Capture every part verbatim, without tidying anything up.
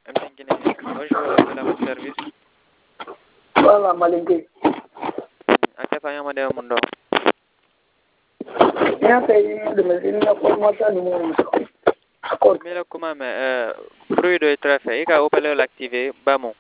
Bonjour, à votre service. Voilà, Malinké. À quel point on est mon Bien fait, de me dire la formation du monde. Mais là, comment, mais, bruit de trafic, il a opéré l'activer, bamon.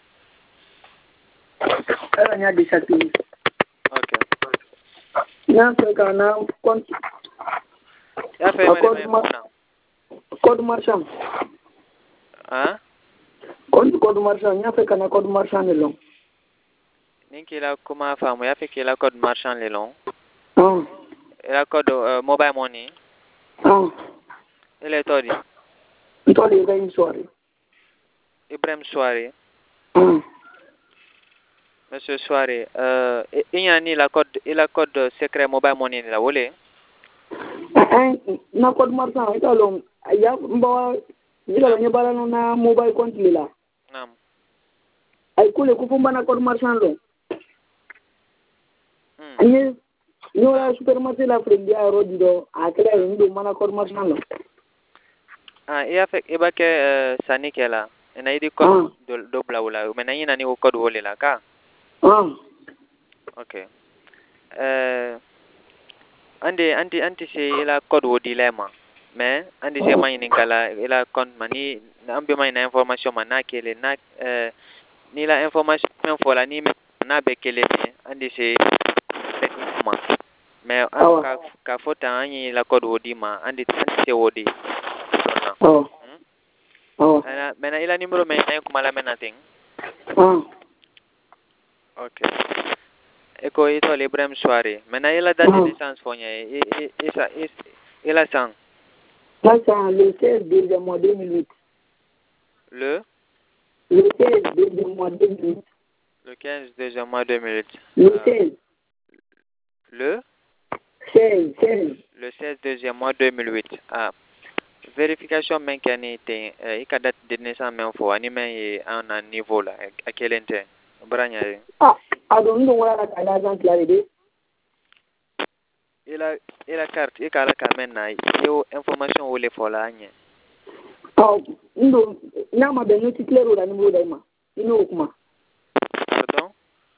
Elle a désactivé. Ok. Bien fait, qu'on a compte. Il a fait code marchand. Hein? Code code marchand, il a fait qu'on a code marchand de long. Ninki la comment femme, il a fait qu'il a code marchand le long. Ah. Il a code mobile money. Ah. Il est todi. Toi, il y a une soirée. Ibrahim Soirée. Ah. Monsieur Soirée, euh, il y a ni la code, il a code secret mobile money la volé. Ah, na code marchand, il a long. Il y a bon, il a une balle na mobile compte là. Nam. Ay kule kufumba na code marchand long. Hmm. Ni ni wala supermarché la fredi a rodido a kala ndo mana code marchand long. Ah, il a fait, il a que Sani qui est là. Il a dit code de double là. Mais il y a ni code volé là, ka. Ah. Ok. Euh, andi anti anti c'est il a code au dilemma. Mais andi c'est moi ni kala il a compte mani ambi moi na information mana kele na euh ni la information info la ni na be kele andi c'est mais en ka ka fota anyi la code au dima andi anti c'est au di. Oh. Oh. Mais il a numéro mais il kuma la menating. Ah. Ok. Eko ito Ibrahim Soirée. Maintenant, il a date de naissance pour et et ça il a sang. Ça c'est le seize deuxième mois deux mille huit. Le Le seize deuxième mois deux mille huit. Le quinze deuxième mois deux mille huit. Le seize. Le seize seize. Le seize deuxième mois deux mille huit. Ah. Vérification mécanique il a date de naissance même faut animer à un niveau là à quel intérêt. Branya. Ah, alors nous on va la l'agent clarité. Il a il a carte il a la carte maintenant yo information où les faut là anye. Ah, nous na ma ben nous clair au niveau là ma. Ino kuma. Pardon?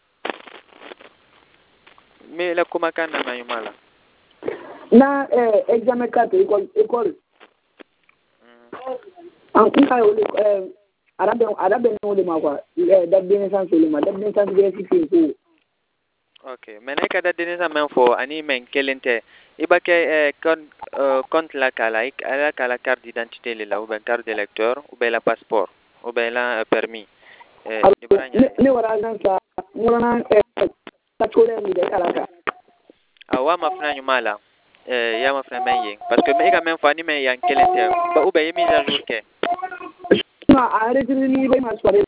Mais la kuma kana na yumala. Na eh examen carte école école. En tout cas euh arabe arabe no le ma quoi. Date de naissance le ma date de naissance vérifié ko. Ok, mais n'est que date de naissance même faut ani men kelente. Iba ke compte la kala ik ala kala carte d'identité là ou bien carte d'électeur ou bien la passeport ou bien la permis. Eh ne wara agent sa murana ta chole mi de kala ka. Awa mafna nyumala. Eh ya mafna menye parce que mais même fois ni men yan kelente ba ou bien mise à jour ke. Na arrêter ni be ma soirée.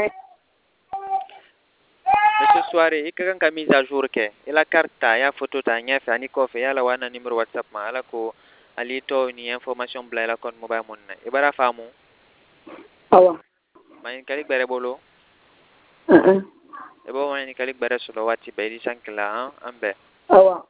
Monsieur Soirée, il y a mise à jour ke. Il a carte ta ya photo ta nya fa ni ko fe ya la wana numéro WhatsApp ma ala ko alito ni information bla la compte mobile mon na. Ibara famu. Awa. Ma kalik bare bolo. Uh-uh. Ebo ma ni kalik bare solo wati be di sankla ambe. Awa.